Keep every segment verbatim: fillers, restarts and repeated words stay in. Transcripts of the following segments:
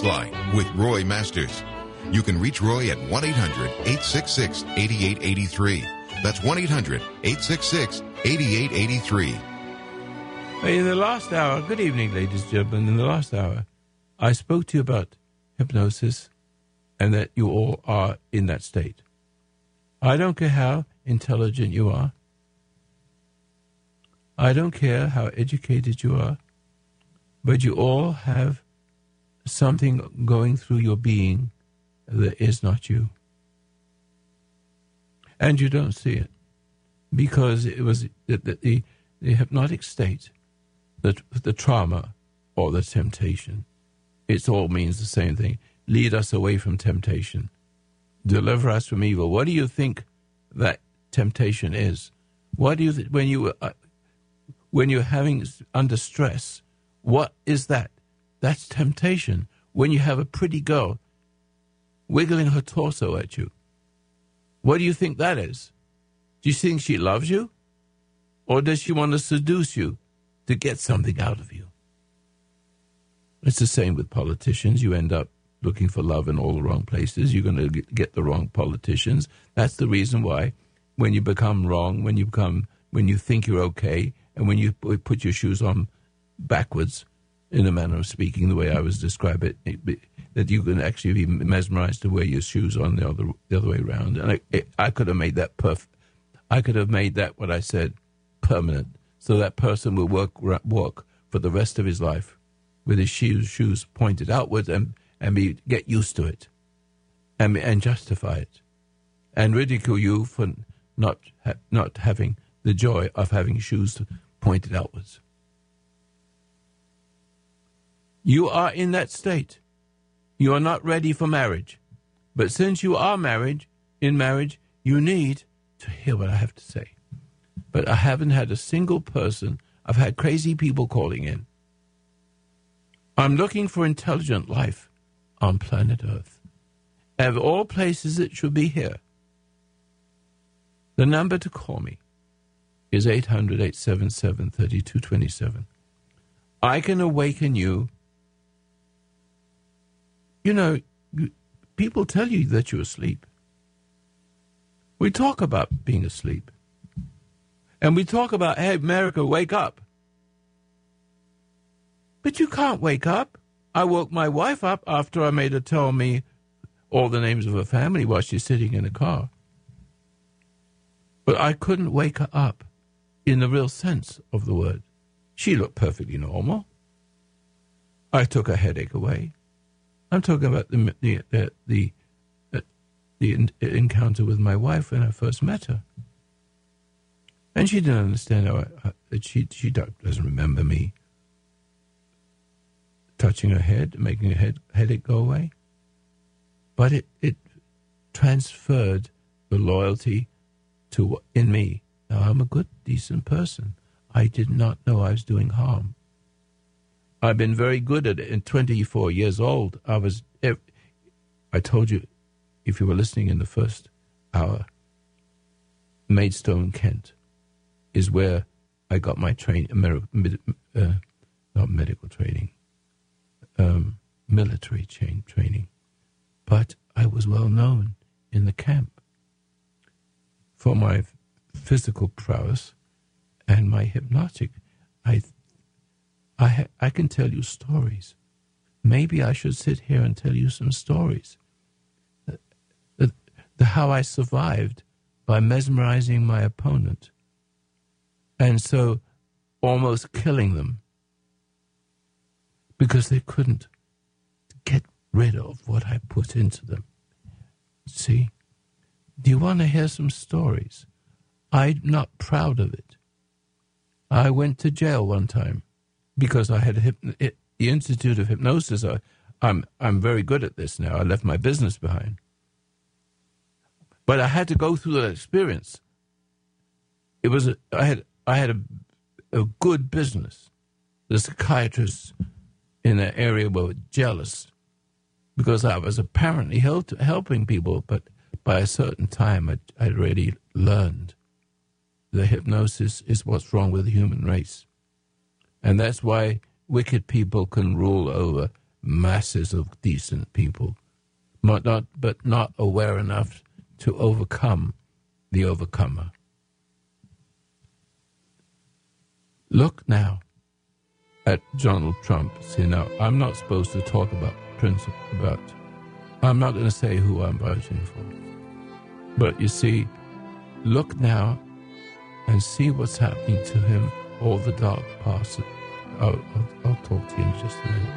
Text Line with Roy Masters. You can reach Roy at one eight hundred eight six six eight eight eight three. That's one eight hundred eight six six eight eight eight three. In the last hour, good evening, ladies and gentlemen. In the last hour, I spoke to you about hypnosis and that you all are in that state. I don't care how intelligent you are. I don't care how educated you are. But you all have something going through your being that is not you. And you don't see it. Because it was the, the, the hypnotic state, the, the trauma or the temptation. It all means the same thing. Lead us away from temptation. Deliver us from evil. What do you think that temptation is? What do you th- when you uh, when you're having under stress? What is that? That's temptation. When you have a pretty girl wiggling her torso at you, what do you think that is? Do you think she loves you? Or does she want to seduce you to get something out of you? It's the same with politicians. You end up looking for love in all the wrong places. You're going to get the wrong politicians. That's the reason why when you become wrong, when you become, when you think you're okay, and when you put your shoes on backwards, in a manner of speaking, the way I was describe it, it that you can actually be mesmerized to wear your shoes on the other the other way around. And I, it, I could have made that perfect. I could have made that what I said permanent, so that person will work walk for the rest of his life with his shoes shoes pointed outwards and and be get used to it, and and justify it, and ridicule you for not ha- not having the joy of having shoes pointed outwards. You are in that state. You are not ready for marriage. But since you are married, in marriage, you need to hear what I have to say. But I haven't had a single person. I've had crazy people calling in. I'm looking for intelligent life on planet Earth. Of all places, it should be here. The number to call me is eight hundred, eight seven seven, three two two seven. I can awaken you. You know, people tell you that you're asleep. We talk about being asleep. And we talk about, hey, America, wake up. But you can't wake up. I woke my wife up after I made her tell me all the names of her family while she's sitting in the car. But I couldn't wake her up in the real sense of the word. She looked perfectly normal. I took her headache away. I'm talking about the the the, the, the in, encounter with my wife when I first met her. And she didn't understand how I, that she, she doesn't remember me touching her head, making her head, headache go away. But it, it transferred the loyalty to in me. Now, I'm a good, decent person. I did not know I was doing harm. I've been very good at it. In twenty-four years old, I was, I told you, if you were listening in the first hour, Maidstone, Kent, is where I got my training, uh, not medical training, um, military chain training. But I was well known in the camp for my physical prowess and my hypnotic. I I, ha- I can tell you stories. Maybe I should sit here and tell you some stories. The, the, the, how I survived by mesmerizing my opponent and so almost killing them because they couldn't get rid of what I put into them. See? Do you want to hear some stories? I'm not proud of it. I went to jail one time. Because I had hypno- it, the Institute of Hypnosis, I, I'm I'm very good at this now. I left my business behind, but I had to go through that experience. It was a, I had I had a, a good business. The psychiatrists in the area were jealous because I was apparently help, helping people, but by a certain time, I I already learned that hypnosis is what's wrong with the human race. And that's why wicked people can rule over masses of decent people, but not, but not aware enough to overcome the overcomer. Look now at Donald Trump. See, now, I'm not supposed to talk about principle, about, I'm not going to say who I'm voting for. But you see, look now and see what's happening to him, all the dark past. I'll, I'll, I'll talk to you in just a minute.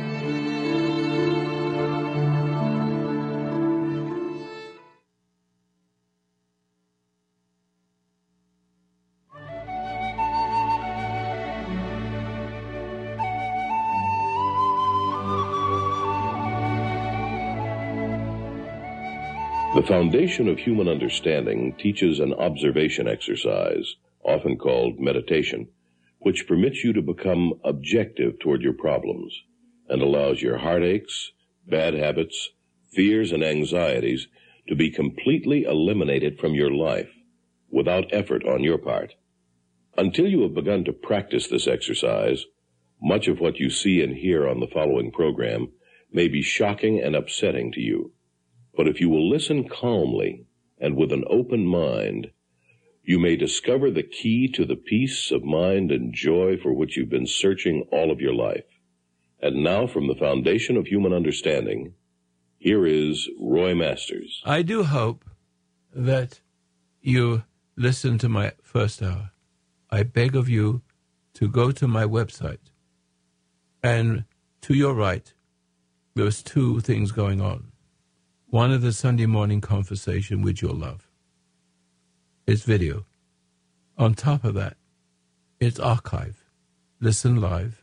The foundation of human understanding teaches an observation exercise, often called meditation, which permits you to become objective toward your problems and allows your heartaches, bad habits, fears, and anxieties to be completely eliminated from your life without effort on your part. Until you have begun to practice this exercise, much of what you see and hear on the following program may be shocking and upsetting to you. But if you will listen calmly and with an open mind, you may discover the key to the peace of mind and joy for which you've been searching all of your life. And now, from the foundation of human understanding, here is Roy Masters. I do hope that you listen to my first hour. I beg of you to go to my website. And to your right, there's two things going on. One is the Sunday morning conversation with your love. It's video. On top of that, it's archive. Listen live.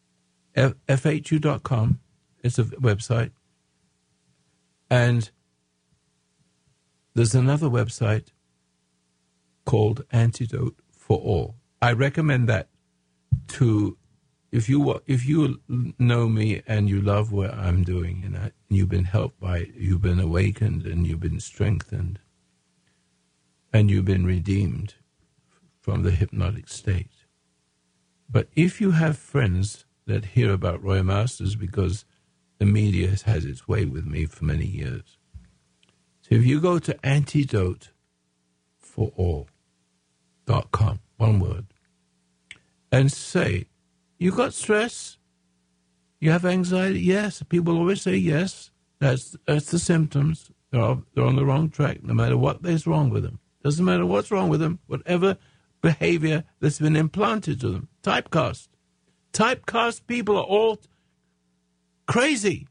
F H U dot com is a website. And there's another website called Antidote for All. I recommend that to, if you if you know me and you love what I'm doing, and, I, and you've been helped by it, you've been awakened and you've been strengthened, and you've been redeemed from the hypnotic state. But if you have friends that hear about Roy Masters, because the media has had its way with me for many years, so if you go to antidote for all dot com, one word, and say, you got stress? You have anxiety? Yes. People always say yes. That's that's the symptoms. They're, all, they're on the wrong track, no matter what is wrong with them. Doesn't matter what's wrong with them, whatever behavior that's been implanted to them. Typecast. Typecast people are all crazy.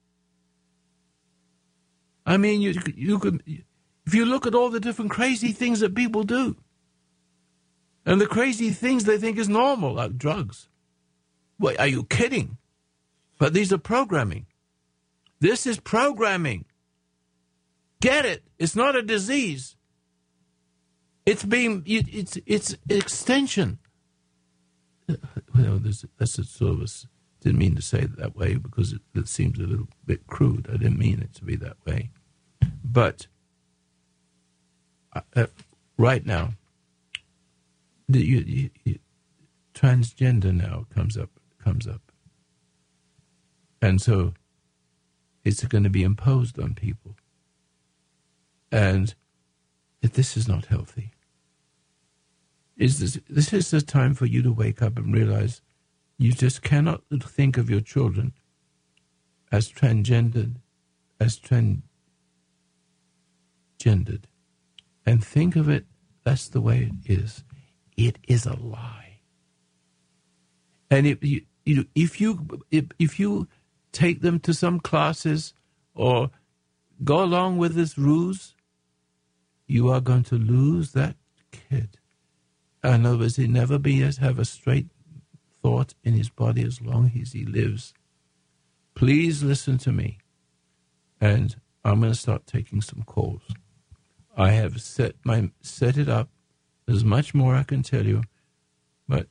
I mean, you you could, if you look at all the different crazy things that people do, and the crazy things they think is normal, like drugs. Wait, are you kidding? But these are programming. This is programming. Get it? It's not a disease. It's being, it's it's extension. Well, that's a sort of a, didn't mean to say it that way because it, it seems a little bit crude. I didn't mean it to be that way. But uh, right now, the you, you, you, transgender now comes up, comes up. And so it's going to be imposed on people. And this is not healthy. Is this, this is the time for you to wake up and realize you just cannot think of your children as transgendered, as transgendered, and think of it, that's the way it is. It is a lie. And if you, you know, if you if, if you take them to some classes or go along with this ruse, you are going to lose that kid. In other words, he'll never be able to have a straight thought in his body as long as he lives. Please listen to me. And I'm going to start taking some calls. I have set my set it up. There's much more I can tell you, but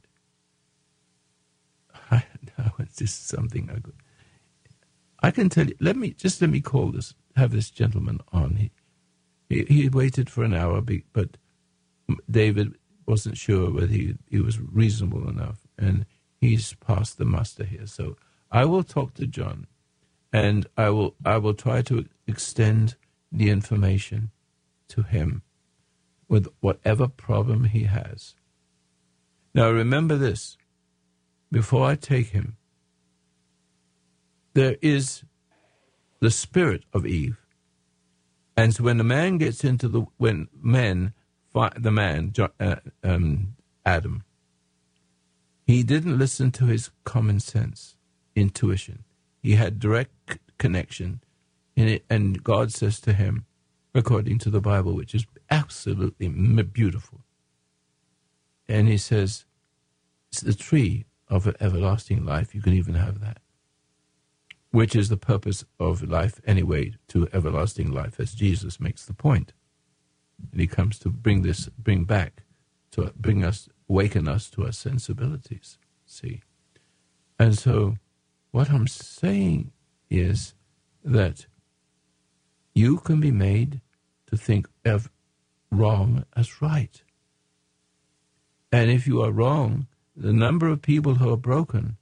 I know it's just something I could. I can tell you. Let me just let me call this. Have this gentleman on. He he, he waited for an hour, but David wasn't sure whether he he was reasonable enough, and he's passed the muster here. So I will talk to John, and I will I will try to extend the information to him with whatever problem he has. Now remember this, before I take him, there is the spirit of Eve. And so when the man gets into the, when men, the man, uh, um, Adam, he didn't listen to his common sense, intuition. He had direct connection in it, and God says to him, according to the Bible, which is absolutely beautiful, and he says, it's the tree of everlasting life. You can even have that, which is the purpose of life anyway, to everlasting life, as Jesus makes the point. And he comes to bring this, bring back, to bring us, awaken us to our sensibilities, see. And so what I'm saying is that you can be made to think of wrong as right. And if you are wrong, the number of people who are broken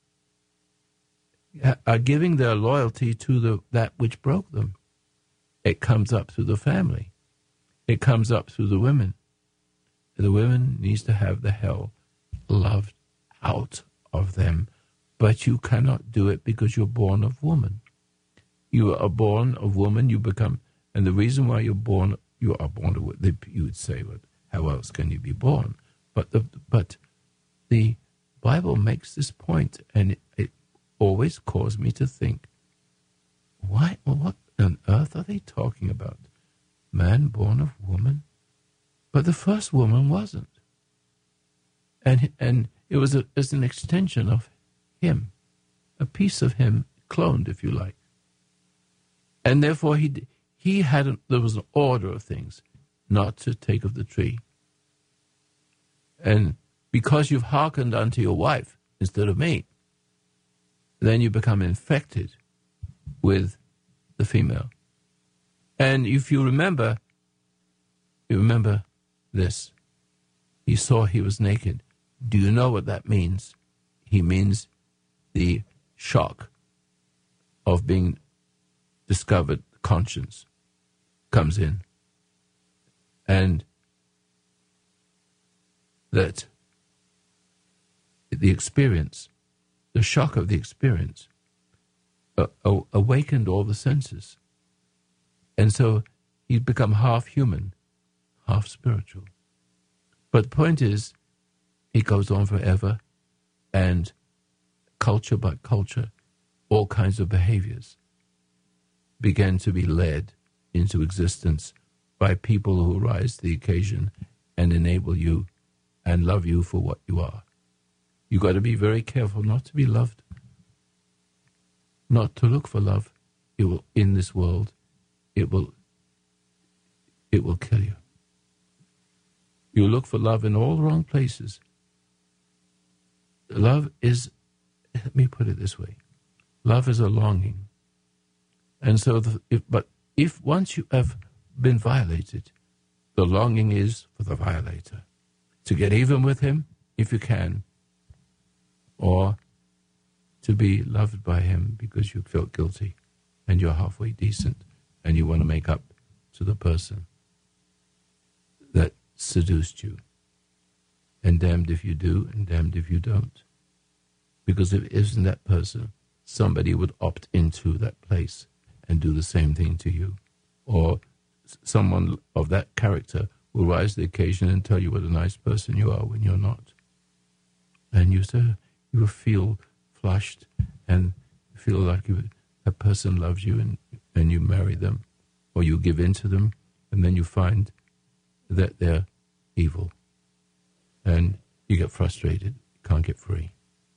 are giving their loyalty to the that which broke them. It comes up through the family. It comes up through the women. The women needs to have the hell loved out of them. But you cannot do it because you're born of woman. You are born of woman, you become, and the reason why you're born, you are born of, you would say, well, how else can you be born? But the, but the Bible makes this point, and it, it always caused me to think, why, what on earth are they talking about? Man born of woman? But the first woman wasn't. And and it was a, as an extension of him, a piece of him cloned, if you like. And therefore he he had, a, there was an order of things, not to take of the tree. And because you've hearkened unto your wife instead of me, then you become infected with the female. And if you remember, you remember this. He saw he was naked. Do you know what that means? He means the shock of being discovered, conscience comes in. And that the experience, the shock of the experience, uh, awakened all the senses. And so he'd become half human, half spiritual. But the point is, it goes on forever, and culture by culture, all kinds of behaviors began to be led into existence by people who rise to the occasion and enable you and love you for what you are. You got to be very careful not to be loved, not to look for love. It will, in this world, it will, it will kill you. You look for love in all the wrong places. Love is, let me put it this way, love is a longing. And so, the, if, but if once you have been violated, the longing is for the violator. To get even with him, if you can, or to be loved by him because you felt guilty and you're halfway decent and you want to make up to the person that seduced you. And damned if you do, and damned if you don't. Because if it isn't that person, somebody would opt into that place and do the same thing to you. Or someone of that character will rise to the occasion and tell you what a nice person you are when you're not. And you say, you feel flushed and feel like you, that person loves you, and, and you marry them, or you give in to them, and then you find that they're evil. And you get frustrated, can't get free.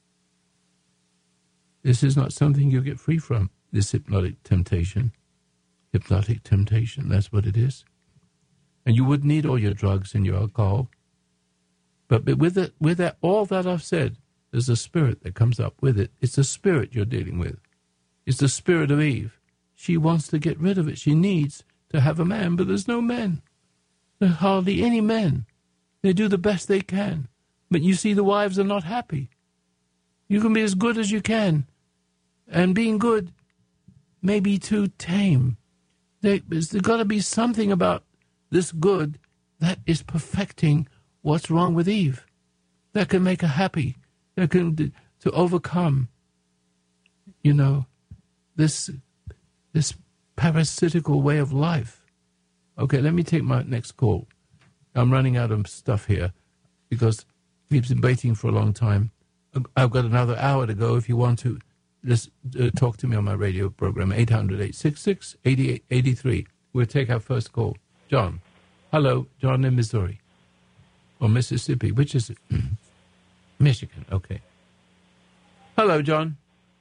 This is not something you get free from, this hypnotic temptation. Hypnotic temptation, that's what it is. And you would need all your drugs and your alcohol. But with it, with that, all that I've said, there's a spirit that comes up with it. It's the spirit you're dealing with. It's the spirit of Eve. She wants to get rid of it. She needs to have a man, but there's no men. There's hardly any men. They do the best they can. But you see, the wives are not happy. You can be as good as you can, And being good may be too tame. There, there's got to be something about this good that is perfecting what's wrong with Eve, that can make her happy, that can to overcome, you know, this this parasitical way of life. Okay, let me take my next call. I'm running out of stuff here because we've been waiting for a long time. I've got another hour to go. If you want to, just uh, talk to me on my radio program, eight hundred, eight six six, eight eight eight three. We'll take our first call. John. Hello, John in Missouri. Or Mississippi. Which is it? Michigan. Okay. Hello, John.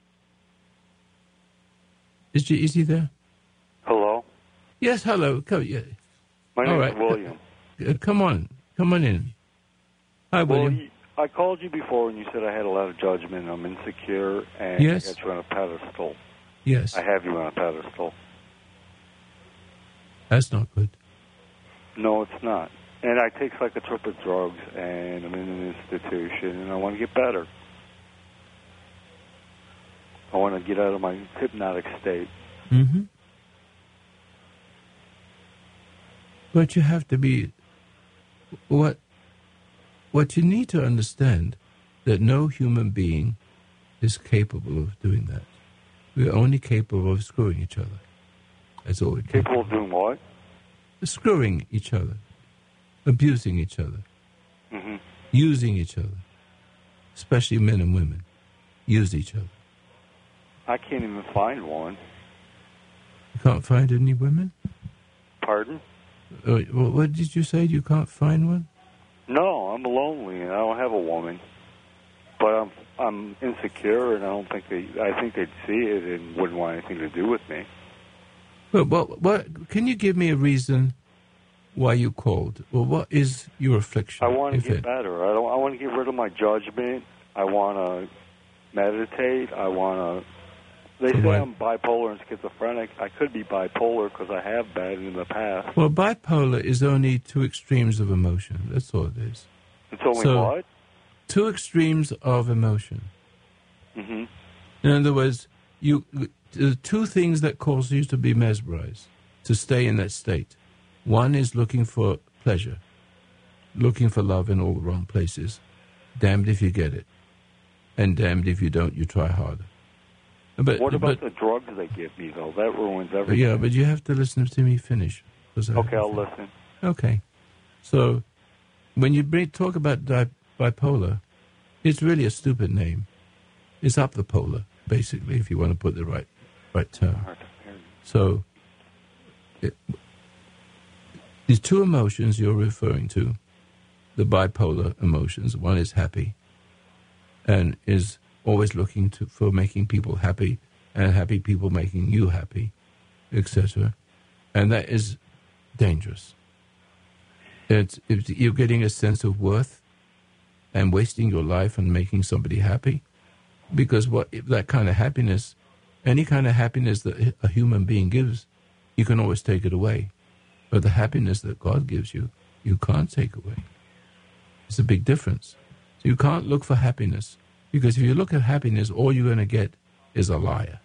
Is he, is he there? Hello? Yes, hello. Come, yeah. My name All is right. William. Uh, come on. Come on in. Hi, William. Well, I called you before and you said I had a lot of judgment. I'm insecure and Yes. I got you on a pedestal. Yes. I have you on a pedestal. That's not good. No, it's not. And I take psychotropic drugs and I'm in an institution and I want to get better. I want to get out of my hypnotic state. Mm-hmm. But you have to be... What, what you need to understand, that no human being is capable of doing that. We're only capable of screwing each other. That's all we're capable, Capable of doing what? Screwing each other. Abusing each other. Mm-hmm. Using each other. Especially men and women. Use each other. I can't even find one. You can't find any women? Pardon? Uh, what did you say? You can't find one? No, I'm lonely and I don't have a woman. But I'm I'm insecure and I don't think they. I think they'd see it and wouldn't want anything to do with me. Well, what, what, can you give me a reason why you called? Well, what is your affliction? I want to get it? better. I don't. I want to get rid of my judgment. I want to meditate. I want to. They say What? I'm bipolar and schizophrenic. I could be bipolar because I have been in the past. Well, bipolar is only two extremes of emotion. That's all it is. It's only So- what? Two extremes of emotion. Mm-hmm. In other words, you the two things that cause you to be mesmerized, to stay in that state. One is looking for pleasure, looking for love in all the wrong places. Damned if you get it, and damned if you don't. You try harder. But What about but, the drugs they give me, though? That ruins everything. yeah, but you have to listen to me finish. 'cause I- Okay, I'll listen. Okay. So when you bring, talk about di- bipolar, it's really a stupid name. It's up the polar, basically, if you want to put the right right term. So it, these two emotions you're referring to, the bipolar emotions, one is happy and is always looking to for making people happy and happy people making you happy, et cetera. And that is dangerous. It's, it's, you're getting a sense of worth and wasting your life on making somebody happy. Because what if that kind of happiness, any kind of happiness that a human being gives, you can always take it away. But the happiness that God gives you, you can't take away. It's a big difference. So you can't look for happiness. Because if you look at happiness, all you're going to get is a liar.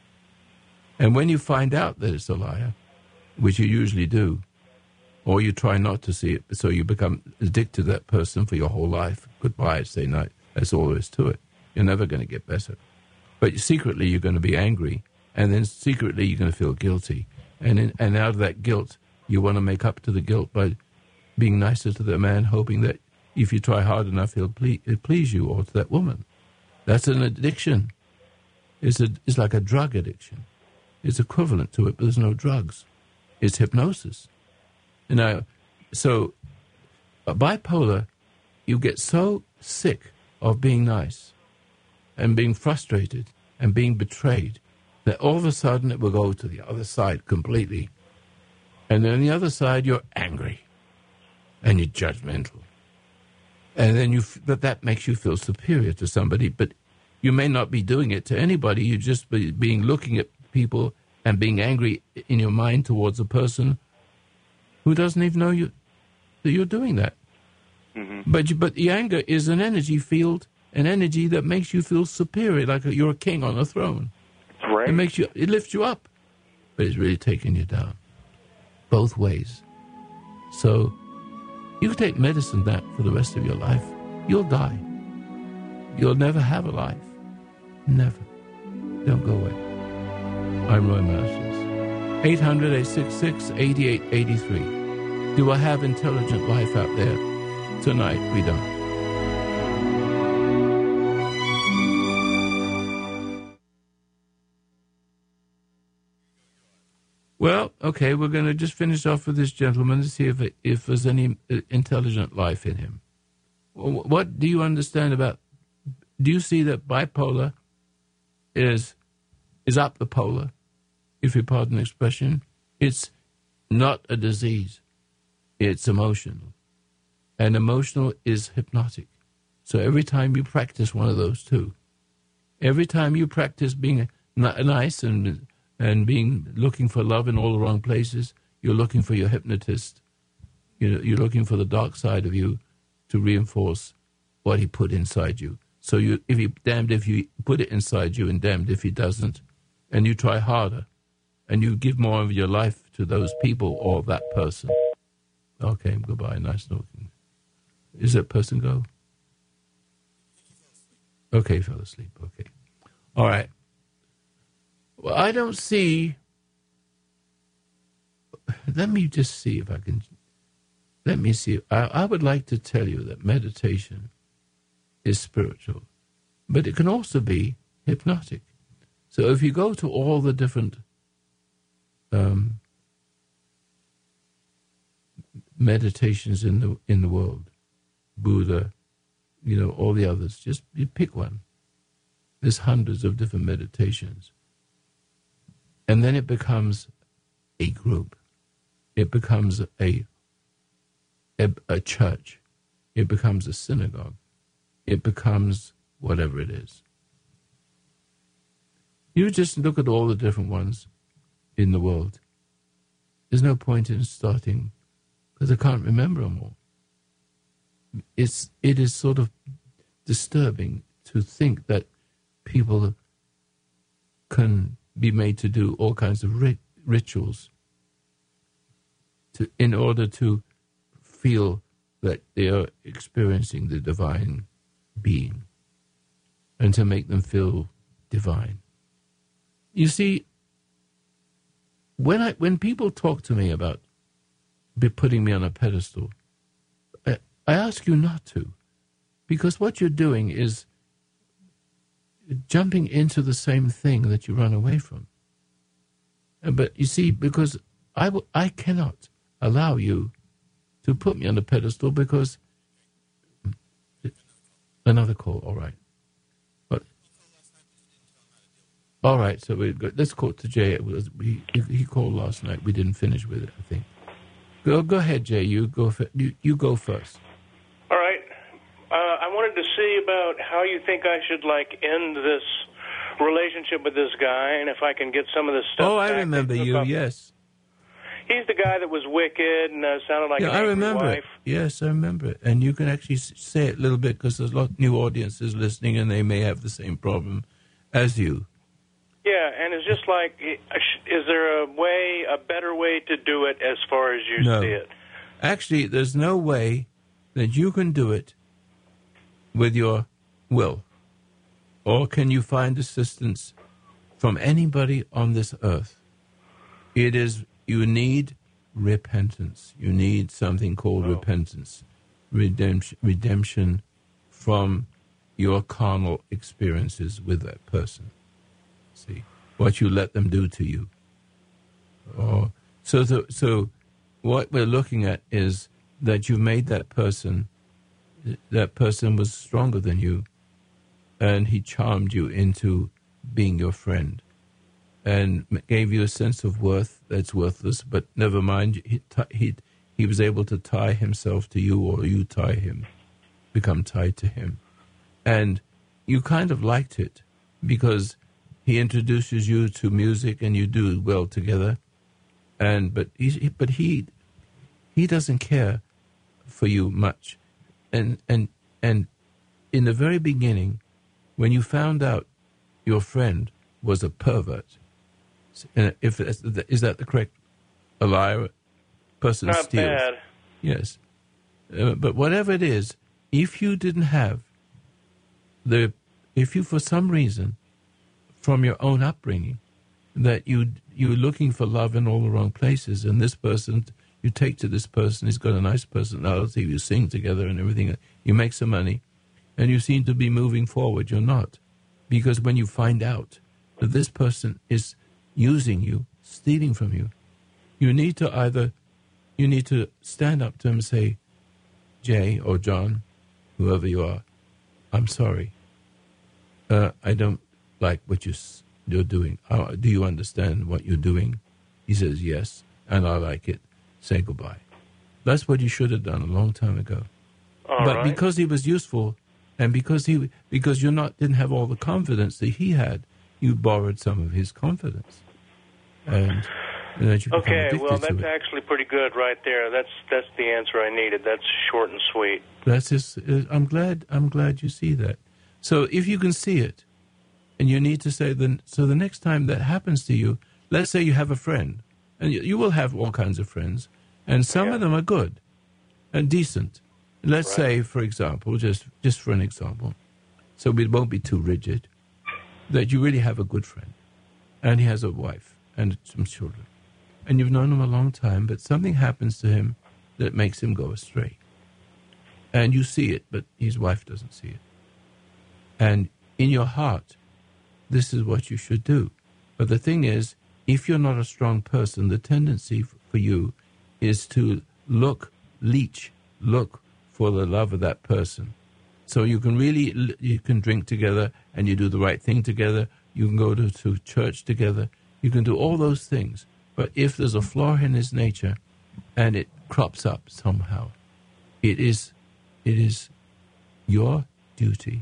And when you find out that it's a liar, which you usually do, or you try not to see it, so you become addicted to that person for your whole life. Goodbye, say night. That's all there is to it. You're never going to get better. But secretly, you're going to be angry, and then secretly, you're going to feel guilty. And in, and out of that guilt, you want to make up to the guilt by being nicer to the man, hoping that if you try hard enough, he'll, ple- he'll please you, or to that woman. That's an addiction. It's, a, it's like a drug addiction. It's equivalent to it, but there's no drugs. It's hypnosis. You know, so a bipolar, you get so sick of being nice and being frustrated and being betrayed that all of a sudden it will go to the other side completely. And then on the other side, you're angry and you're judgmental. And then you, but that makes you feel superior to somebody, but you may not be doing it to anybody. You just be being looking at people and being angry in your mind towards a person who doesn't even know you that you're doing that. Mm-hmm. But you, but the anger is an energy field, an energy that makes you feel superior, like you're a king on a throne. Right. It makes you, it lifts you up, but it's really taking you down, both ways. So you can take medicine that for the rest of your life. You'll die. You'll never have a life. Never. Don't go away. I'm Roy Masters. eight hundred, eight six six, eight eight eight three. Do I have intelligent life out there? Tonight, we don't. Well, okay, we're going to just finish off with this gentleman to see if if there's any intelligent life in him. What do you understand about, do you see that bipolar is is up the polar, if you pardon the expression? It's not a disease. It's emotional. And emotional is hypnotic. So every time you practice one of those two, every time you practice being nice and and being looking for love in all the wrong places, you're looking for your hypnotist. You know, you're looking for the dark side of you to reinforce what he put inside you. So you, if he damned if you put it inside you, and damned if he doesn't, and you try harder, and you give more of your life to those people or that person. Okay, goodbye. Nice talking. Is that person go? Okay, fell asleep. Okay. All right. Well, I don't see. Let me just see if I can. Let me see. I, I would like to tell you that meditation is spiritual, but it can also be hypnotic. So if you go to all the different um, meditations in the in the world, Buddha, you know, all the others, just you pick one. There's hundreds of different meditations. And then it becomes a group. It becomes a, a a church. It becomes a synagogue. It becomes whatever it is. You just look at all the different ones in the world. There's no point in starting, because I can't remember them all. It's it is sort of disturbing to think that people can be made to do all kinds of rit- rituals to in order to feel that they are experiencing the divine being, and to make them feel divine. You see, when I when people talk to me about be putting me on a pedestal, I, I ask you not to, because what you're doing is jumping into the same thing that you run away from. But you see, because I, w- I cannot allow you to put me on a pedestal, because another call, all right. But, all right, so we go, let's call to Jay. It was, he, he called last night. We didn't finish with it, I think. Go go ahead, Jay. You go, you, you go first. All right. Uh, I wanted to see about how you think I should, like, end this relationship with this guy, and if I can get some of this stuff. Oh, I back remember you, up. yes. He's the guy that was wicked and uh, sounded like yeah, an I angry remember wife. it. Yes, I remember it. And you can actually say it a little bit, because there's a lot of new audiences listening, and they may have the same problem as you. Yeah, and it's just like, is there a way, a better way to do it as far as you no. see it? Actually, there's no way that you can do it with your will. Or can you find assistance from anybody on this earth? It is, you need repentance. You need something called oh. repentance, redemption, redemption from your carnal experiences with that person. See, what you let them do to you. Or, so, the, so what we're looking at is that you made that person, that person was stronger than you, and he charmed you into being your friend, and gave you a sense of worth that's worthless, but never mind, he, he, he was able to tie himself to you, or you tie him, become tied to him. And you kind of liked it, because he introduces you to music, and you do well together. And but he, but he, he doesn't care for you much, and and and in the very beginning, when you found out your friend was a pervert. And if is that the correct? A liar, person Not steals. bad. Yes, uh, but whatever it is, if you didn't have the, if you for some reason, from your own upbringing, that you you're looking for love in all the wrong places, and this person you take to this person, he's got a nice personality, you sing together and everything, you make some money, and you seem to be moving forward. You're not, because when you find out that this person is using you, stealing from you, you need to either, you need to stand up to him and say, Jay or John, whoever you are, I'm sorry. Uh, I don't like what you, you're doing. Uh, do you understand what you're doing? He says, yes, and I like it. Say goodbye. That's what you should have done a long time ago. All but right. because he was useful, and because he because you're not didn't have all the confidence that he had, you borrowed some of his confidence. And, and then you become Okay, addicted well, to that's it. actually pretty good right there. That's that's the answer I needed. That's short and sweet. That's just, I'm glad. I'm glad you see that. So if you can see it, and you need to say then. So the next time that happens to you, let's say you have a friend, and you, you will have all kinds of friends, and some Yeah. of them are good and decent. Let's Right. say, for example, just just for an example, so we won't be too rigid, that you really have a good friend, and he has a wife and some children, and you've known him a long time, but something happens to him that makes him go astray. And you see it, but his wife doesn't see it. And in your heart, this is what you should do. But the thing is, if you're not a strong person, the tendency f- for you is to look, leech, look for the love of that person. So you can really, you can drink together and you do the right thing together. You can go to, to church together. You can do all those things. But if there's a flaw in his nature and it crops up somehow, it is, it is your duty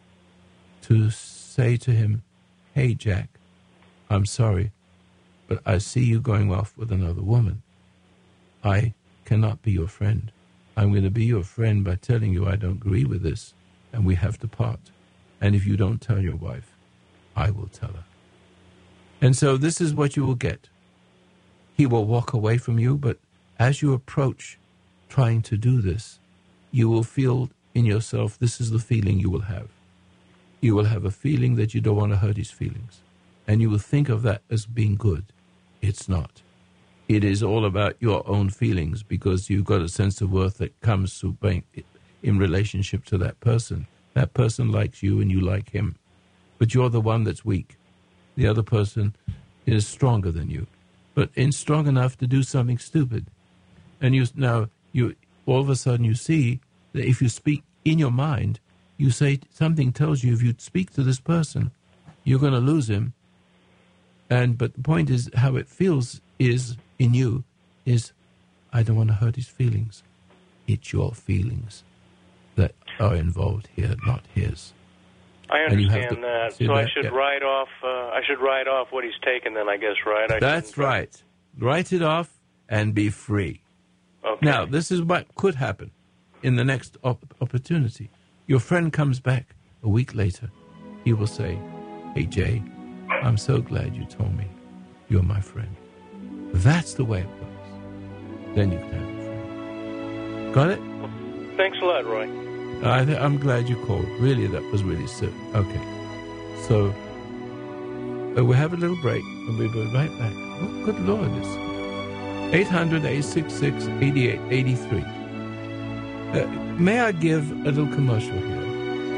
to say to him, hey, Jack, I'm sorry, but I see you going off with another woman. I cannot be your friend. I'm going to be your friend by telling you I don't agree with this, and we have to part. And if you don't tell your wife, I will tell her. And so this is what you will get. He will walk away from you, but as you approach trying to do this, you will feel in yourself, this is the feeling you will have. You will have a feeling that you don't want to hurt his feelings. And you will think of that as being good. It's not. It is all about your own feelings because you've got a sense of worth that comes to being in relationship to that person. That person likes you and you like him. But you're the one that's weak. The other person is stronger than you, but in strong enough to do something stupid. And you now, you all of a sudden you see that if you speak in your mind, you say something tells you if you speak to this person, you're going to lose him. And but the point is how it feels is in you is I don't want to hurt his feelings. It's your feelings that are involved here, not his. I And you have understand to- that. see So I that? should Yeah. write off. Uh, I should write off what he's taken. Then I guess, right? I That's shouldn't- right. Write it off and be free. Okay. Now, this is what could happen in the next op- opportunity. Your friend comes back a week later. He will say, hey, Jay, I'm so glad you told me you're my friend. That's the way it works. Then you can have a friend. Got it? Thanks a lot, Roy. I th- I'm glad you called. Really, that was really sick. Okay. So, uh, we'll have a little break and we'll be right back. Oh, good Lord. It's eight hundred, eight six six, eight eight eight three. Uh, may I give a little commercial here?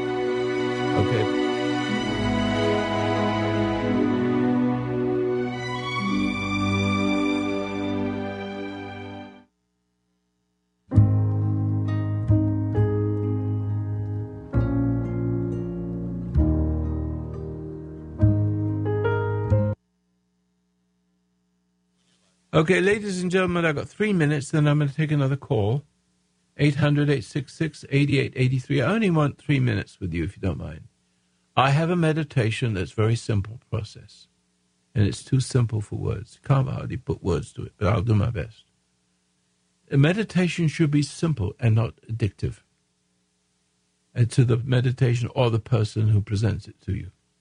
Okay. Okay, ladies and gentlemen, I've got three minutes, then I'm going to take another call. eight hundred, eight six six, eight eight eight three. I only want three minutes with you, if you don't mind. I have a meditation that's very simple process, and it's too simple for words. Can't hardly put words to it, but I'll do my best. A meditation should be simple and not addictive and to the meditation or the person who presents it to you.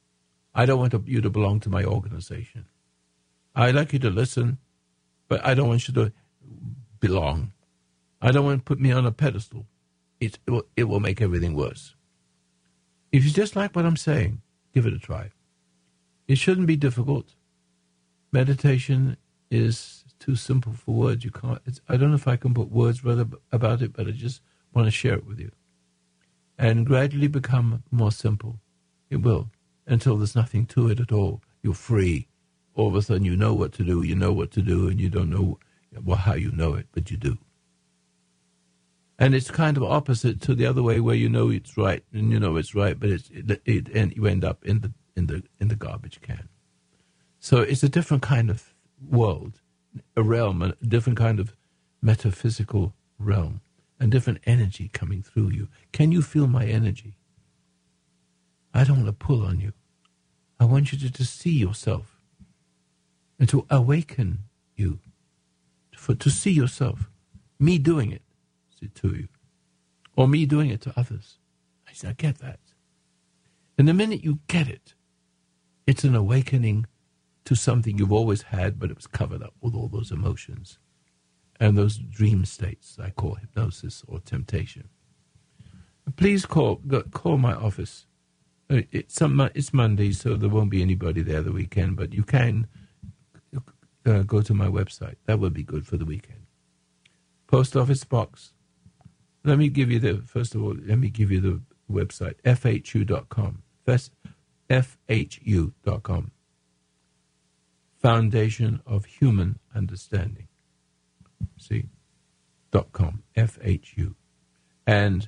I don't want to, you to belong to my organization. I'd like you to listen, but I don't want you to belong. I don't want to put me on a pedestal. It, it, will, it will make everything worse. If you just like what I'm saying, give it a try. It shouldn't be difficult. Meditation is too simple for words. You can't. It's, I don't know if I can put words rather about it, but I just want to share it with you. And gradually become more simple. It will, until there's nothing to it at all. You're free. All of a sudden you know what to do, you know what to do, and you don't know well, how you know it, but you do. And it's kind of opposite to the other way where you know it's right, and you know it's right, but it's, it, it, and you end up in the, in the, in the garbage can. So it's a different kind of world, a realm, a different kind of metaphysical realm, a different energy coming through you. Can you feel my energy? I don't want to pull on you. I want you to, to see yourself and to awaken you, for to see yourself, me doing it to you, or me doing it to others. I said, I get that. And the minute you get it, it's an awakening to something you've always had, but it was covered up with all those emotions and those dream states I call hypnosis or temptation. Please call go, call my office. It's, some, it's Monday, so there won't be anybody there the weekend, but you can uh, go to my website. That would be good for the weekend. Post office box. Let me give you the, first of all, let me give you the website, F H U dot com. F H U dot com. Foundation of Human Understanding. See? Dot com. F H U. And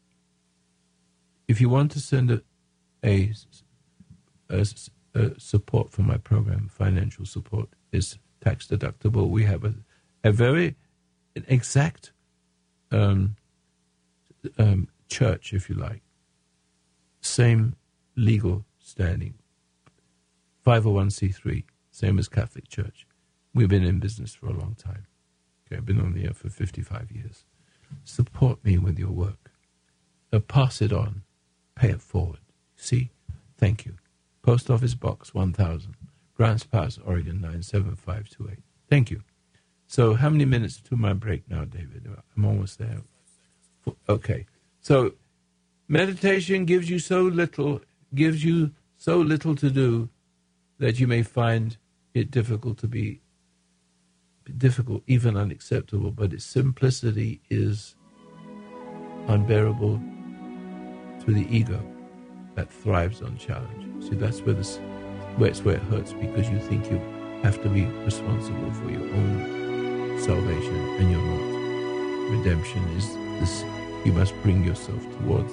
if you want to send a, a, a, a support for my program, financial support is tax deductible. We have a, a very exact um, um, church, if you like. Same legal standing. five oh one c three, same as Catholic Church. We've been in business for a long time. Okay, I've been on the air for fifty-five years. Support me with your work. Uh, pass it on. Pay it forward. See? Thank you. Post Office Box one thousand, Grants Pass, Oregon nine seven five two eight. Thank you. So how many minutes to my break now, David? I'm almost there. Okay. So meditation gives you so little, gives you so little to do that you may find it difficult to be, difficult, even unacceptable, but its simplicity is unbearable to the ego that thrives on challenge. See, that's where, this, where, it's where it hurts, because you think you have to be responsible for your own salvation, and you're not. Redemption is this, you must bring yourself towards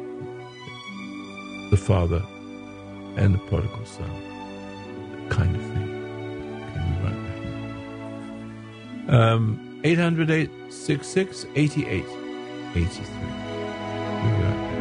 the Father and the prodigal son, that kind of thing. Okay, we run back. Um, eight hundred, eight six six, eighty-eight eighty-three. We'll be right back.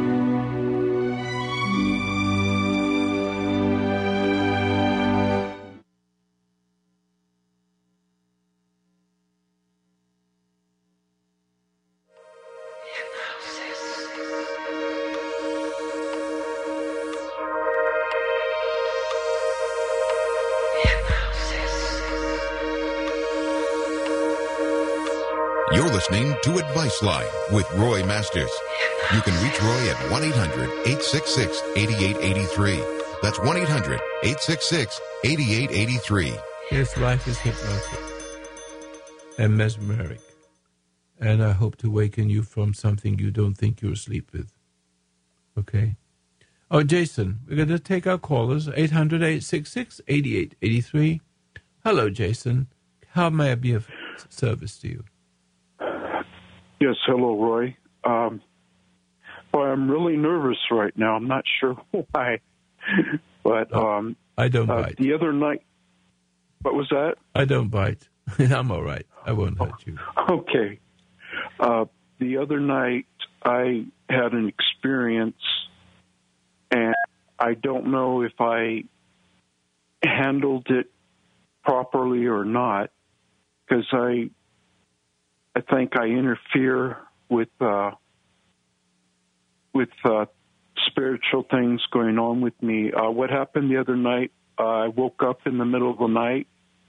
You're listening to Advice Line with Roy Masters. You can reach Roy at one eight hundred, eight six six, eight eight eight three. That's one eight hundred, eight six six, eight eight eight three. Yes, life is hypnotic and mesmeric. And I hope to waken you from something you don't think you're asleep with. Okay? Oh, Jason, we're going to take our callers, eight hundred, eight six six, eight eight eight three. Hello, Jason. How may I be of service to you? Yes, hello, Roy. Um, well, I'm really nervous right now. I'm not sure why, but um, I don't uh, bite. The other night, what was that? I don't bite. I'm all right. I won't hurt you. Okay. Uh, the other night, I had an experience, and I don't know if I handled it properly or not, because I. I think I interfere with uh, with uh, spiritual things going on with me. Uh, what happened the other night, uh, I woke up in the middle of the night,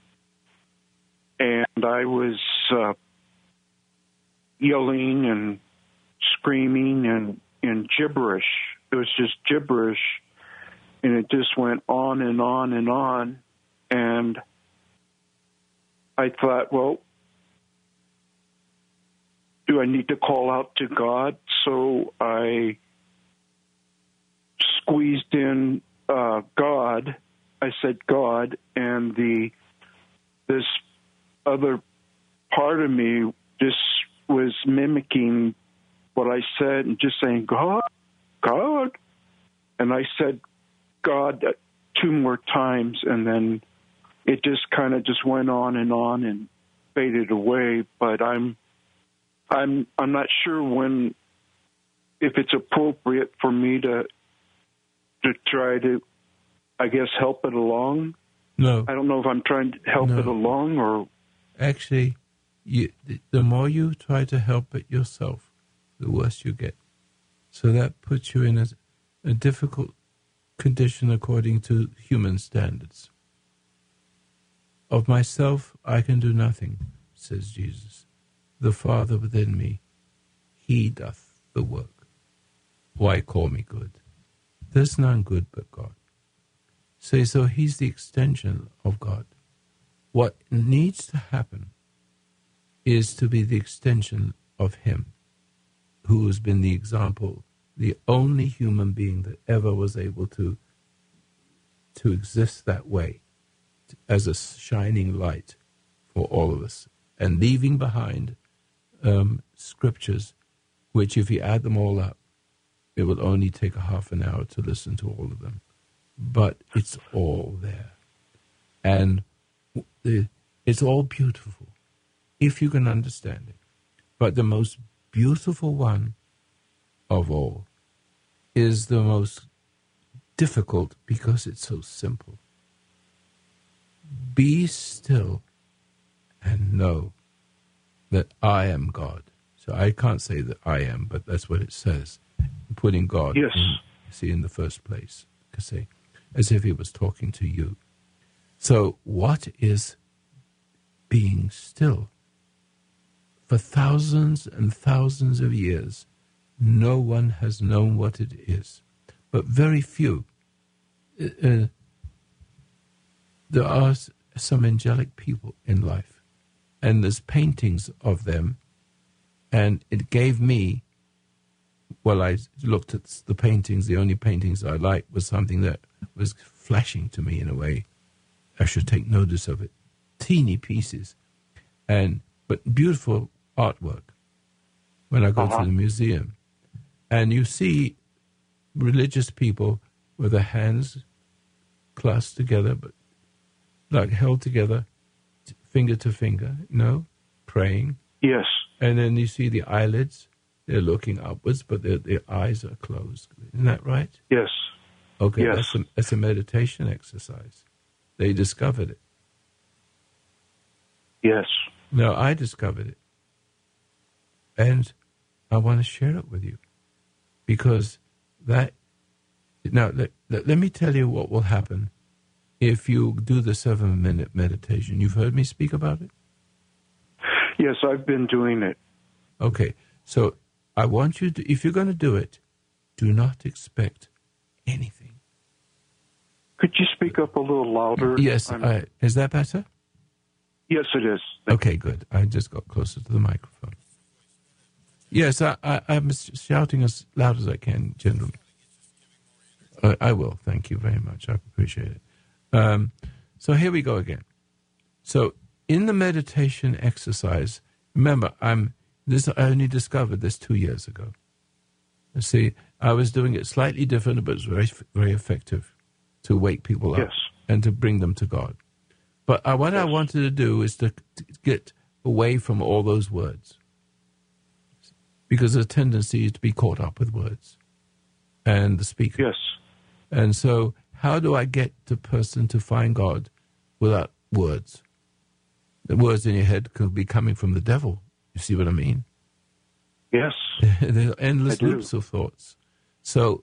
and I was uh, yelling and screaming and, and gibberish. It was just gibberish, and it just went on and on and on. And I thought, well, do I need to call out to God? So I squeezed in uh, God. I said God, and the this other part of me just was mimicking what I said and just saying, God, God. And I said God two more times, and then it just kind of just went on and on and faded away. But I'm I'm I'm not sure when, if it's appropriate for me to to try to, I guess, help it along. No. I don't know if I'm trying to help no. it along or... Actually, you, the more you try to help it yourself, the worse you get. So that puts you in a, a difficult condition according to human standards. Of myself, I can do nothing, says Jesus. The Father within me, he doth the work. Why call me good? There's none good but God. Say, so he's the extension of God. What needs to happen is to be the extension of him, who has been the example, the only human being that ever was able to, to exist that way, as a shining light for all of us, and leaving behind um, scriptures, which if you add them all up, it will only take a half an hour to listen to all of them. But it's all there. And it's all beautiful, if you can understand it. But the most beautiful one of all is the most difficult because it's so simple. Be still and know that I am God. So I can't say that I am, but that's what it says. Putting God yes. in, see, in the first place, say, as if he was talking to you. So what is being still? For thousands and thousands of years, no one has known what it is, but very few. Uh, there are some angelic people in life, and there's paintings of them, and it gave me, well, I looked at the paintings, the only paintings I liked was something that was flashing to me in a way. I should take notice of it. Teeny pieces, and but beautiful artwork when I go uh-huh. to the museum. And you see religious people with their hands clasped together, but like held together, finger to finger, you know, praying. Yes. And then you see the eyelids. They're looking upwards, but their, their eyes are closed. Isn't that right? Yes. Okay, yes. That's, a, that's a meditation exercise. They discovered it. Yes. No, I discovered it. And I want to share it with you. Because that... Now, let, let, let me tell you what will happen if you do the seven-minute meditation. You've heard me speak about it? Yes, I've been doing it. Okay, so I want you to, if you're going to do it, do not expect anything. Could you speak up a little louder? Yes, I, is that better? Yes, it is. Thank okay, good. I just got closer to the microphone. Yes, I, I, I'm shouting as loud as I can, gentlemen. I, I will. Thank you very much. I appreciate it. Um, so here we go again. So in the meditation exercise, remember, I'm this. I only discovered this two years ago. You see, I was doing it slightly different, but it was very, very effective to wake people up yes. and to bring them to God. But uh, what yes. I wanted to do is to, to get away from all those words, because there's a tendency to be caught up with words and the speaker. Yes. And so how do I get the person to find God without words? The words in your head could be coming from the devil. You see what I mean? Yes. There are endless I do. loops of thoughts. So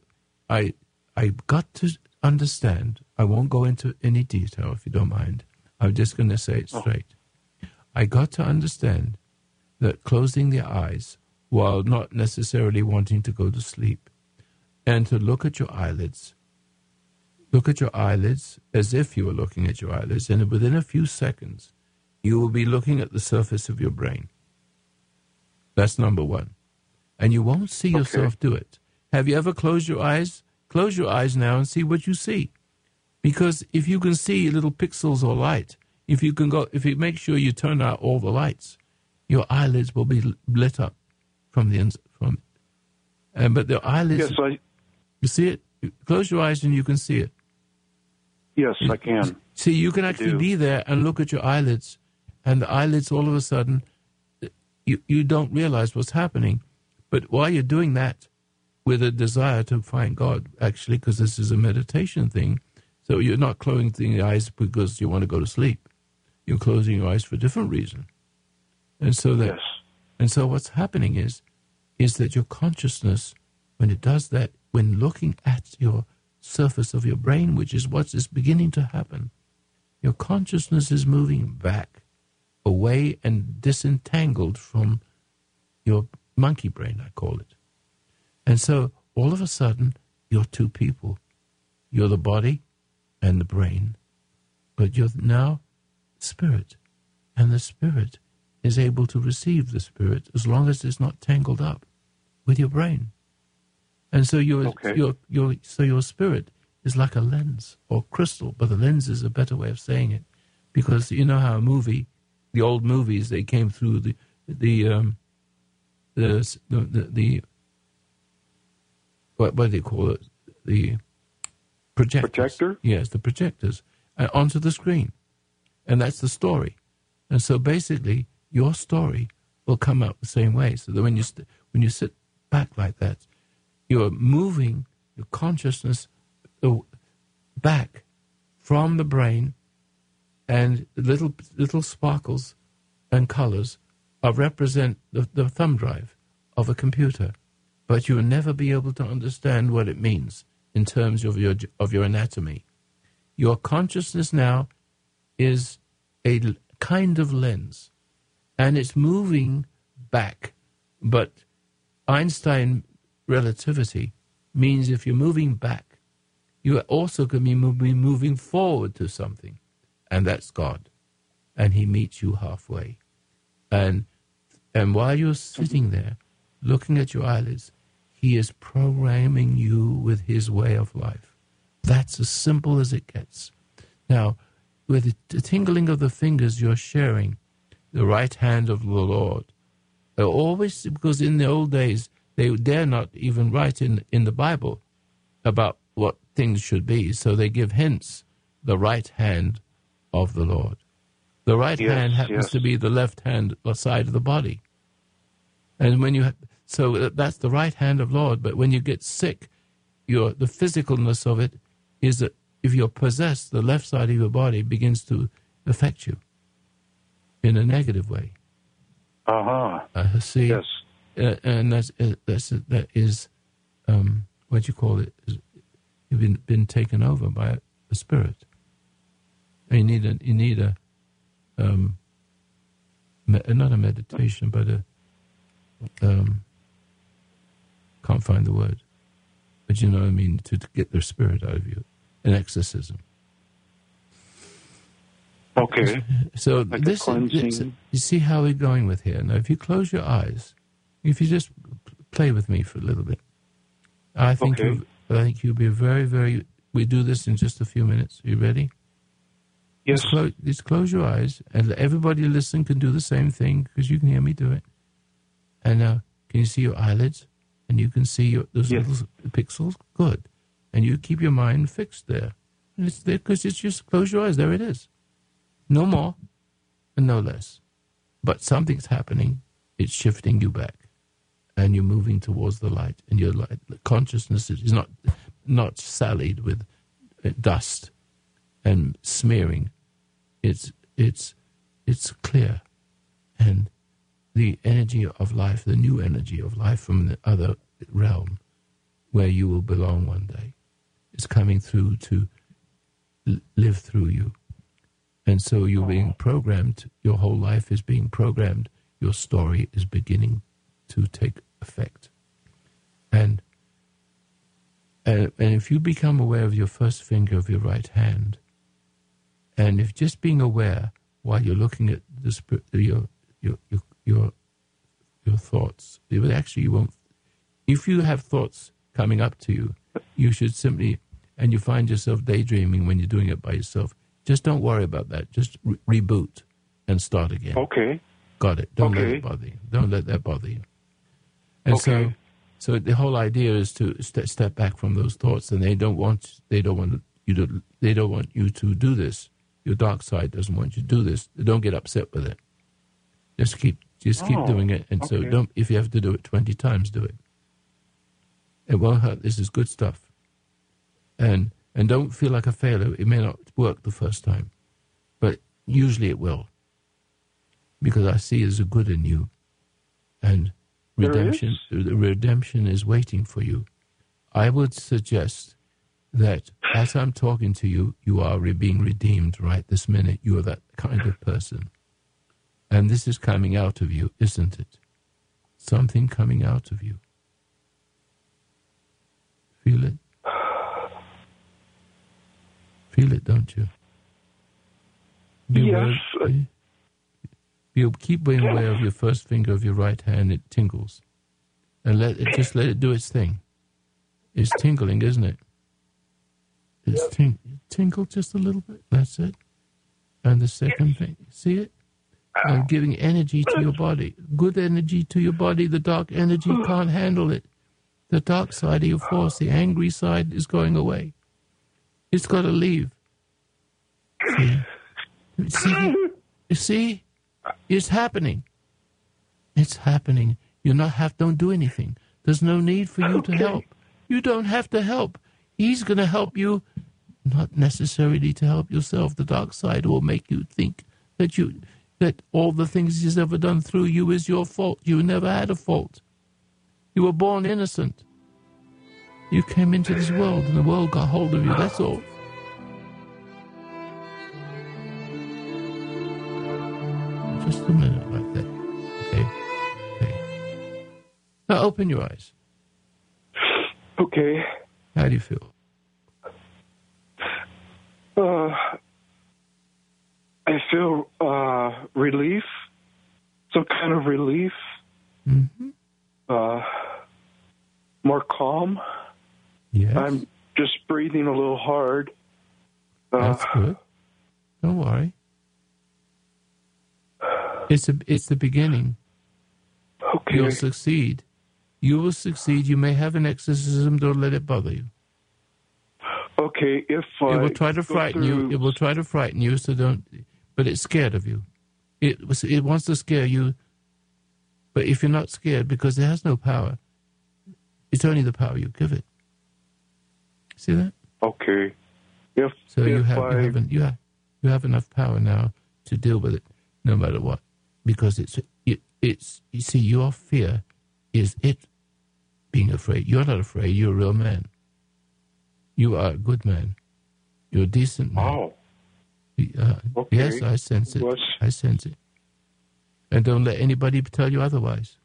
I I got to understand. I won't go into any detail if you don't mind. I'm just going to say it straight. Oh. I got to understand that closing the eyes while not necessarily wanting to go to sleep, and to look at your eyelids, look at your eyelids as if you were looking at your eyelids, and within a few seconds, you will be looking at the surface of your brain. That's number one. And you won't see okay. yourself do it. Have you ever closed your eyes? Close your eyes now and see what you see. Because if you can see little pixels or light, if you can go, if you make sure you turn out all the lights, your eyelids will be lit up from the inside. From, and but the eyelids. Yes, I. You see it. Close your eyes and you can see it. Yes, I can. See, you can actually be there and look at your eyelids, and the eyelids all of a sudden, you you don't realize what's happening, but while you're doing that, with a desire to find God, actually, because this is a meditation thing, so you're not closing the eyes because you want to go to sleep. You're closing your eyes for a different reason. And so that, yes. and so what's happening is, is that your consciousness, when it does that, when looking at your surface of your brain, which is what is beginning to happen, your consciousness is moving back, away and disentangled from your monkey brain, I call it. And so all of a sudden, you're two people. You're the body and the brain, but you're now spirit, and the spirit is able to receive the spirit as long as it's not tangled up with your brain. And so your okay. your your so your spirit is like a lens or crystal, but the lens is a better way of saying it, because you know how a movie, the old movies, they came through the the um, the the, the, the what what do they call it, the projectors. Projector? Yes, the projectors uh, onto the screen, and that's the story. And so basically, your story will come out the same way. So that when you st- when you sit back like that, you're moving your consciousness back from the brain, and little little sparkles and colors are represent the, the thumb drive of a computer, but you will never be able to understand what it means in terms of your of your anatomy. Your consciousness now is a kind of lens, and it's moving back, but Einstein relativity means if you're moving back, you also can be moving forward to something, and that's God, and He meets you halfway. And and while you're sitting there, looking at your eyelids, He is programming you with His way of life. That's as simple as it gets. Now, with the tingling of the fingers, you're sharing the right hand of the Lord. Always, because in the old days, they dare not even write in, in the Bible about what things should be. So they give hints, the right hand of the Lord. The right yes, hand happens yes. to be the left hand side of the body. And when you, ha- so that's the right hand of Lord. But when you get sick, your the physicalness of it is that if you're possessed, the left side of your body begins to affect you in a negative way. Uh-huh. Uh, see? Yes. Uh, and that's, uh, that's, uh, that is, um, what do you call it? Is, you've been, been taken over by a, a spirit. And you need a, you need a, um, me, not a meditation, but a, um, can't find the word. But you know what I mean, to, to get their spirit out of you. An exorcism. Okay. So like this, this, you see how we're going with here. Now, if you close your eyes, if you just play with me for a little bit, I think okay. you, I think you'll be very, very. We do this in just a few minutes. Are you ready? Yes. Just close, just close your eyes, and everybody listening can do the same thing because you can hear me do it. And now, can you see your eyelids? And you can see your, those yes. little pixels? Good. And you keep your mind fixed there. And it's there because it's just close your eyes. There it is. No more and no less. But something's happening. It's shifting you back. And you're moving towards the light. And your light, consciousness is not, not sallied with dust and smearing. It's, it's, it's clear. And the energy of life, the new energy of life from the other realm, where you will belong one day. It's coming through to l- live through you. And so you're being programmed, your whole life is being programmed, your story is beginning to take effect. And, and, and if you become aware of your first finger of your right hand, and if just being aware while you're looking at the spirit, your, your, your, your, your thoughts, it will actually you won't, if you have thoughts coming up to you, you should simply, and you find yourself daydreaming when you're doing it by yourself, just don't worry about that. Just re- reboot and start again. Okay. Got it. Don't okay. let it bother you. Don't let that bother you. And okay. so, so the whole idea is to st- step back from those thoughts, and they don't want they don't want you to they don't want you to do this. Your dark side doesn't want you to do this. Don't get upset with it. Just keep just keep oh, doing it, and okay. so don't. If you have to do it twenty times, do it. It won't hurt. This is good stuff, and. And don't feel like a failure. It may not work the first time, but usually it will. Because I see there's a good in you. And redemption, the redemption is waiting for you. I would suggest that as I'm talking to you, you are re- being redeemed right this minute. You are that kind of person. And this is coming out of you, isn't it? Something coming out of you. Feel it? Feel it, don't you? Be yes. Aware, be, be, keep being aware of your first finger of your right hand. It tingles, and let it just let it do its thing. It's tingling, isn't it? It's ting, tingle just a little bit. That's it. And the second thing, see it? And giving energy to your body, good energy to your body. The dark energy can't handle it. The dark side of your force, the angry side, is going away. It's got to leave. See? See? You see? It's happening. It's happening. You not have. Don't do anything. There's no need for you okay. to help. You don't have to help. He's going to help you, not necessarily to help yourself. The dark side will make you think that you that all the things he's ever done through you is your fault. You never had a fault. You were born innocent. You came into this world, and the world got hold of you. That's all. Just a minute like that. Okay? Okay. Now open your eyes. Okay. How do you feel? Uh, I feel uh, relief, some kind of relief, Mm-hmm. uh, more calm. Yes. I'm just breathing a little hard. Uh, That's good. Don't worry. It's a, it's the beginning. Okay. You'll succeed. You will succeed. You may have an exorcism. Don't let it bother you. Okay, if uh, It will try to frighten you. It will try to frighten you. So don't. But it's scared of you. It was. It wants to scare you. But if you're not scared, because it has no power, it's only the power you give it. See that? Okay. If so if you have I, you have you have you have enough power now to deal with it, no matter what, because it's it, it's you see your fear is it being afraid. You're not afraid. You're a real man. You are a good man. You're a decent man. Oh. Uh, Okay. Yes, I sense it. Yes. I sense it. And don't let anybody tell you otherwise.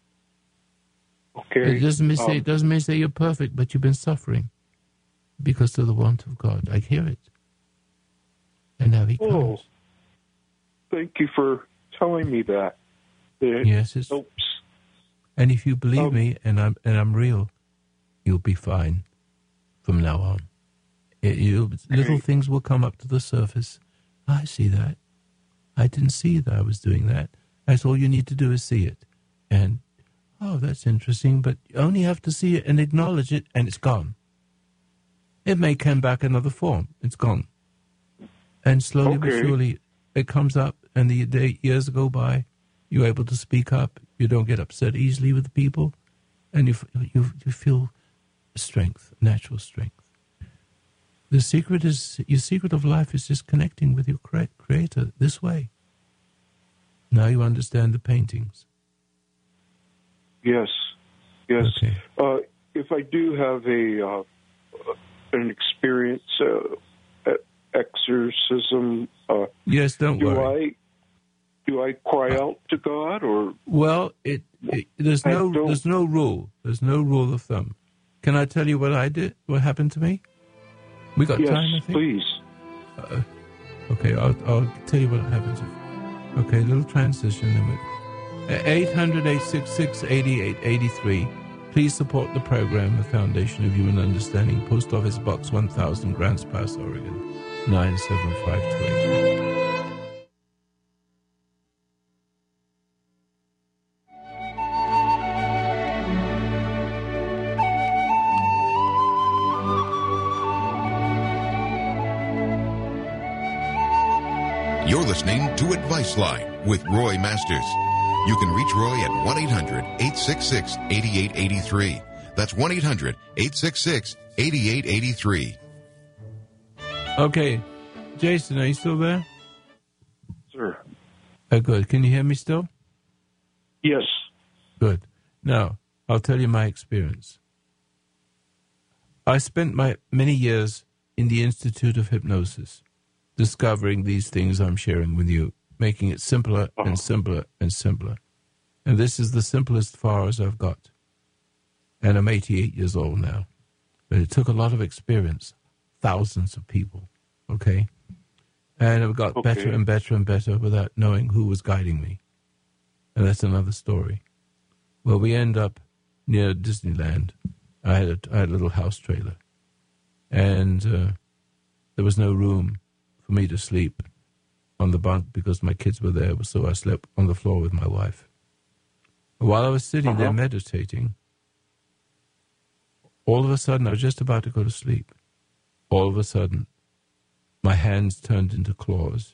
Okay. It doesn't mean say um, it doesn't mean say you're perfect, but you've been suffering because of the want of God. I hear it. And now He Oh. comes. Thank you for telling me that. It Yes, it's. helps. And if you believe Um, me, and I'm and I'm real, you'll be fine from now on. It, you little things will come up to the surface. I see that. I didn't see that I was doing that. That's all you need to do is see it. And, oh, that's interesting, but you only have to see it and acknowledge it, and it's gone. It may come back another form. It's gone. And slowly but Okay. surely it comes up, and the day, years go by. You're able to speak up. You don't get upset easily with people. And you, you, you feel strength, natural strength. The secret is, your secret of life is just connecting with your Creator this way. Now you understand the paintings. Yes. Yes. Okay. Uh, if I do have a uh, an experience, uh, exorcism, uh, yes, don't do worry. I do I cry out to God, or well, it, it there's I no don't- there's no rule. There's no rule of thumb. Can I tell you what I did? What happened to me? We got yes, time, I think. please. Uh, okay, I'll, I'll tell you what happens. If, okay, a little transition. eight hundred, eight six six, eight eight eight three. Please support the program, the Foundation of Human Understanding, Post Office Box one thousand, Grants Pass, Oregon, nine seven five two eight. You're listening to Advice Line with Roy Masters. You can reach Roy at one eight hundred, eight six six, eight eight eight three. That's one eight hundred, eight six six, eight eight eight three. Okay, Jason, are you still there? Sir. Oh, good. Can you hear me still? Yes. Good. Now, I'll tell you my experience. I spent my many years in the Institute of Hypnosis, discovering these things I'm sharing with you, making it simpler Uh-huh. and simpler and simpler. And this is the simplest far as I've got. And I'm eighty-eight years old now. But it took a lot of experience, thousands of people, okay? And I've got Okay. better and better and better without knowing who was guiding me. And that's another story. Well, we end up near Disneyland. I had a, I had a little house trailer. And uh, there was no room for me to sleep on the bunk because my kids were there, so I slept on the floor with my wife. While I was sitting Uh-huh. there meditating, all of a sudden, I was just about to go to sleep. All of a sudden, my hands turned into claws.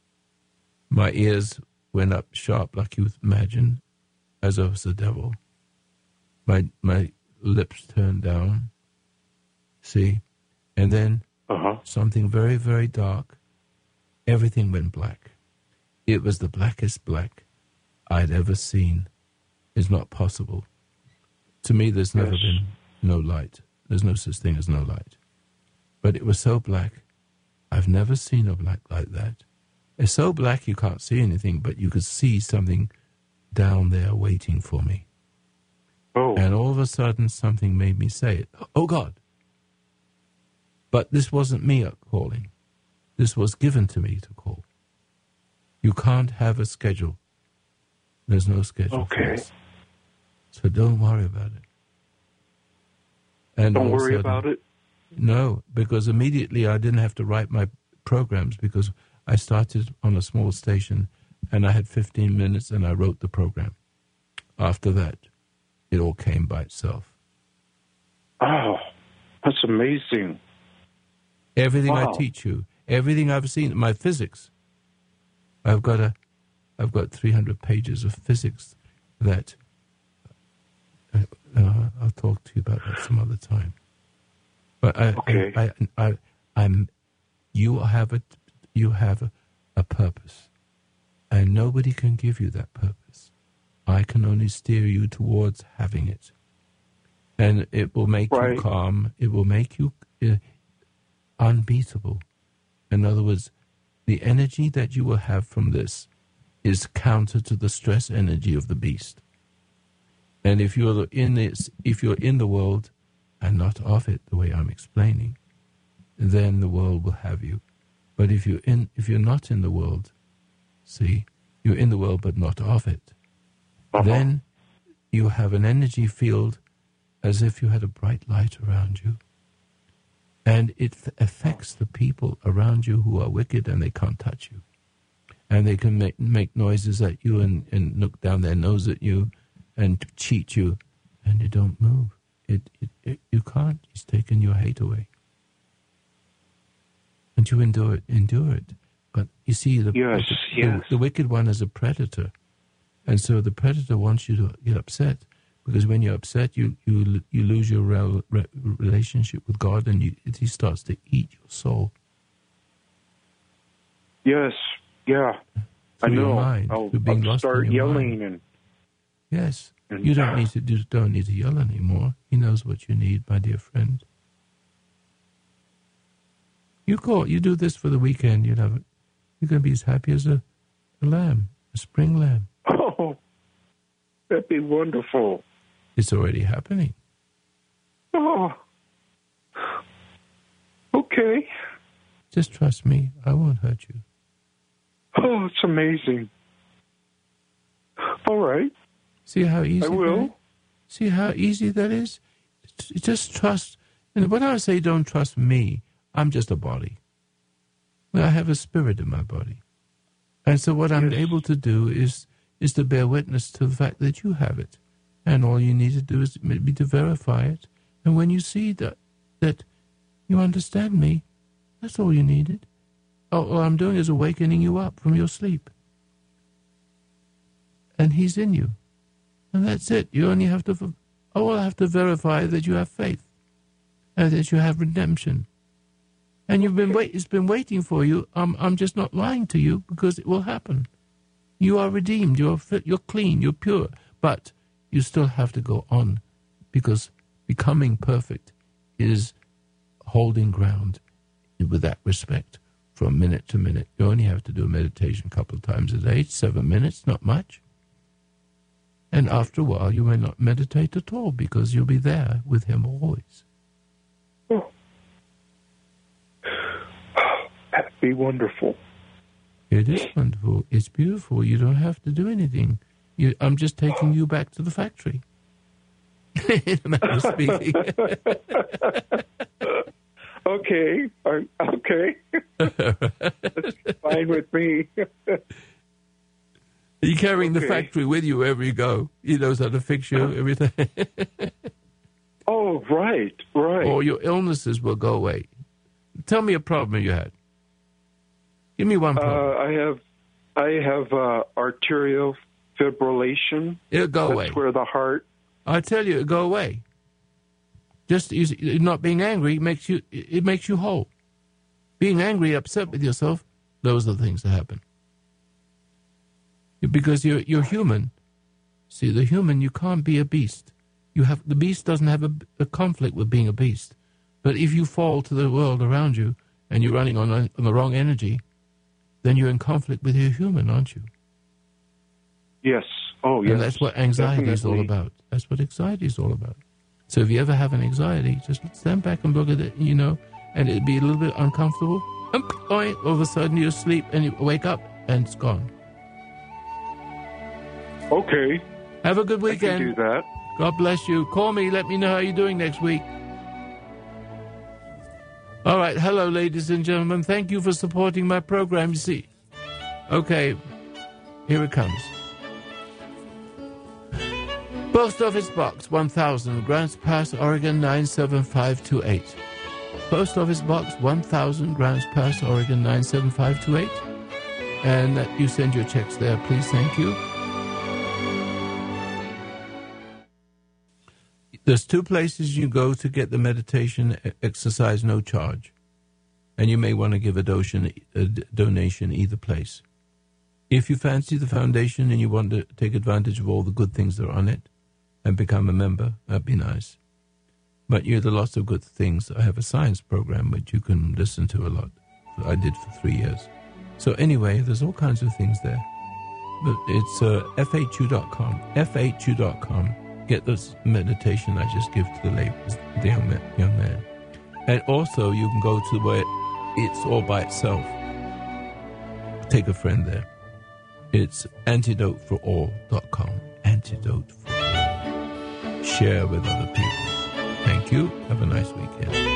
My ears went up sharp, like you would imagine, as I was the devil. My my lips turned down. See? And then Uh-huh. something very, very dark. Everything went black. It was the blackest black I'd ever seen. It's not possible. To me, there's never Yes. been no light. There's no such thing as no light. But it was so black. I've never seen a black like that. It's so black you can't see anything, but you could see something down there waiting for me. Oh. And all of a sudden, something made me say it. Oh, God. But this wasn't me calling. This was given to me to call. You can't have a schedule. There's no schedule for Okay. this. So don't worry about it. And Don't all of a worry sudden- about it. No, because immediately I didn't have to write my programs because I started on a small station and I had fifteen minutes and I wrote the program. After that, it all came by itself. Oh, that's amazing. Everything Wow. I teach you, everything I've seen, my physics. I've got a, I've got three hundred pages of physics that uh, uh, I'll talk to you about that some other time. But I, Okay. I, I, I, I'm, you have a, you have a, a purpose, and nobody can give you that purpose. I can only steer you towards having it, and it will make Right. you calm. It will make you uh, unbeatable. In other words, the energy that you will have from this is counter to the stress energy of the beast. And if you're in this, if you're in the world and not of it, the way I'm explaining, then the world will have you. But if you're in, if you're not in the world, see, you're in the world but not of it, Uh-huh. then you have an energy field as if you had a bright light around you. And it f- affects the people around you who are wicked and they can't touch you. And they can make, make noises at you and, and look down their nose at you and cheat you, and you don't move. It, it, it you can't. It's taken your hate away. And you endure it, endure it. But you see, the, Yes, the, yes. the, the wicked one is a predator. And so the predator wants you to get upset, because when you're upset, you you you lose your rel, re, relationship with God, and you, it, he starts to eat your soul. Yes. Yeah. I Through your know. mind, I'll, through being I'll lost in start your yelling mind. and Yes, And, You don't need to do, don't need to yell anymore. He knows what you need, my dear friend. You call, you do this for the weekend, you know, you're going to be as happy as a, a lamb, a spring lamb. Oh, that'd be wonderful. It's already happening. Oh, okay. Just trust me. I won't hurt you. Oh, it's amazing. All right. See how easy I will. that is? See how easy that is? Just trust. And when I say don't trust me, I'm just a body. I have a spirit in my body. And so what I'm Yes. able to do is is to bear witness to the fact that you have it. And all you need to do is maybe to verify it. And when you see that that you understand me, that's all you needed. All, all I'm doing is awakening you up from your sleep. And he's in you. And that's it. You only have to, all I have to verify that you have faith and that you have redemption. And you've been wait, it's been waiting for you. I'm, I'm just not lying to you because it will happen. You are redeemed. You're fit, you're clean. You're pure. But you still have to go on because becoming perfect is holding ground with that respect from minute to minute. You only have to do a meditation a couple of times a day, seven minutes, not much. And after a while, you may not meditate at all because you'll be there with him always. Oh. That'd be wonderful. It is wonderful. It's beautiful. You don't have to do anything. You, I'm just taking you back to the factory. In a manner of speaking. Okay. Uh, okay. That's fine with me. You're carrying Okay. the factory with you wherever you go. He knows how to fix you, everything. Oh, right, right. Or your illnesses will go away. Tell me a problem you had. Give me one Uh, problem. I have, I have uh, arterial fibrillation. It'll go That's away. where the heart. I tell you, it'll go away. Just you, not being angry makes you, it makes you whole. Being angry, upset with yourself, those are the things that happen. Because you're you're human. See, the human, you can't be a beast. You have the beast doesn't have a, a conflict with being a beast. But if you fall to the world around you and you're running on, on the wrong energy, then you're in conflict with your human, aren't you? Yes. Oh, yes. And that's what anxiety is all Definitely. about. That's what anxiety is all about. So if you ever have an anxiety, just stand back and look at it, you know, and it'd be a little bit uncomfortable. All of a sudden you're asleep and you wake up and it's gone. Okay. Have a good I can do weekend. that. God bless you. Call me. Let me know how you're doing next week. All right. Hello, ladies and gentlemen. Thank you for supporting my program. You see. Okay. Here it comes. Post Office Box one thousand, Grants Pass, Oregon nine seven five two eight. Post Office Box one thousand, Grants Pass, Oregon nine seven five two eight. And that you send your checks there, please. Thank you. There's two places you go to get the meditation exercise, no charge. And you may want to give a donation, a donation either place. If you fancy the foundation and you want to take advantage of all the good things that are on it and become a member, that'd be nice. But you're the lots of good things. I have a science program which you can listen to a lot. I did for three years. So anyway, there's all kinds of things there. But it's uh, F H U dot com. F H U dot com. Get this meditation I just give to the, lady, the young, man, young man. And also you can go to where it's all by itself. Take a friend there. It's antidote for all dot com. Antidote for all. Share with other people. Thank you. Have a nice weekend.